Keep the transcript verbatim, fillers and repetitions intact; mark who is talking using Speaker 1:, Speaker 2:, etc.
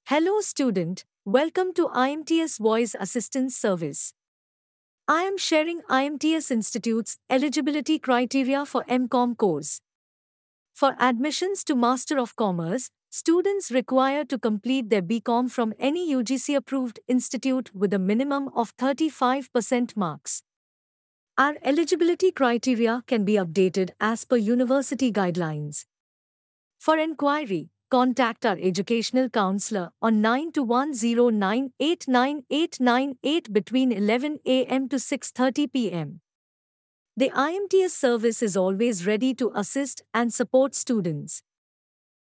Speaker 1: Hello student, welcome to I M T S Voice Assistance Service. I am sharing I M T S Institute's eligibility criteria for M Com course. For admissions to Master of Commerce, students require to complete their B Com from any U G C-approved institute with a minimum of thirty-five percent marks. Our eligibility criteria can be updated as per university guidelines. For enquiry, contact our educational counselor on nine two one zero nine eight nine eight nine eight between eleven a m to six thirty p m The I M T S service is always ready to assist and support students.